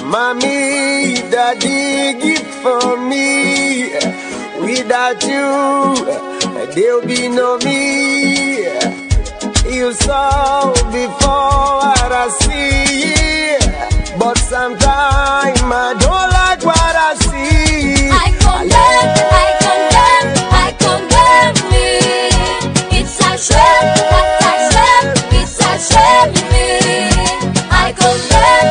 Mommy, daddy, give for me. Without you, there'll be no me. You saw before what I see, but sometimes I don't like what I see. I condemn me. It's a shame, what I shame, it's a shame me. I condemn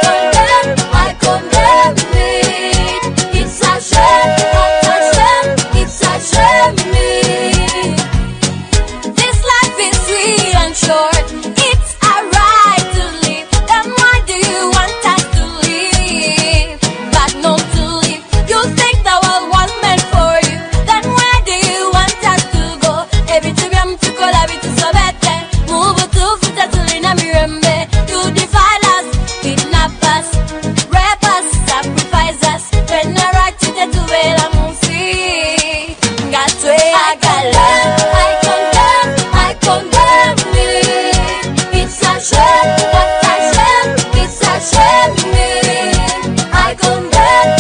me. It's a shame, what I shame, it's a shame me. This life is sweet and short. It's alright to live. Then why do you want us to live, but not to live? You think the world was meant for you. Then why do you want us to go? Every time I'm to call a bit so better. Move to futa tulina mirembe. You defile us, kidnap us, rape us, sacrifice us. When I right to the duela musi. Got to I condemn me. It's a shame, what I shame, it's a shame me. I condemn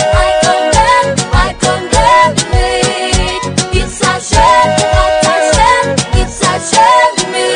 me. It's a shame, what I shame, it's a shame me.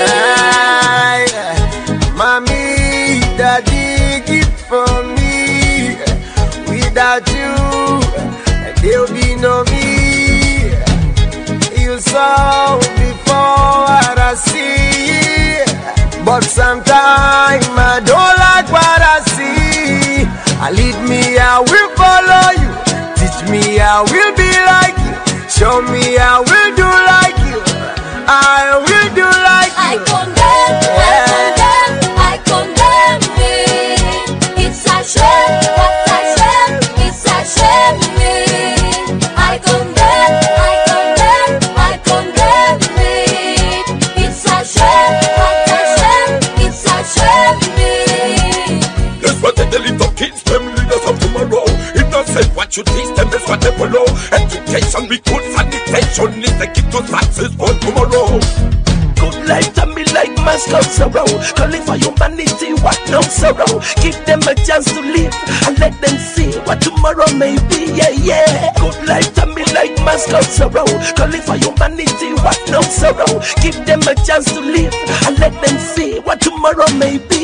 Mommy, daddy, give for me. Without you, there'll be no me. You saw before what I see, but sometimes I don't like what I see. Lead me, I will follow you. Teach me, I will be like you. Show me, I will do like you. I will do like I you. condemn me. It's a shame, what I shame, it's a shame me. I condemn me. It's a shame, what I shame, it's a shame me. That's what the little kids, them leaders of tomorrow. Innocent, what you teach them, that's what they follow. Education, recruit, sanitation is the key to success for tomorrow. Good life to me like Moscow sorrow. Calling for humanity, what no sorrow. Give them a chance to live and let them see what tomorrow may be. Yeah, yeah. Good life to me like Moscow sorrow. Calling for humanity, what no sorrow. Give them a chance to live and let them see what tomorrow may be.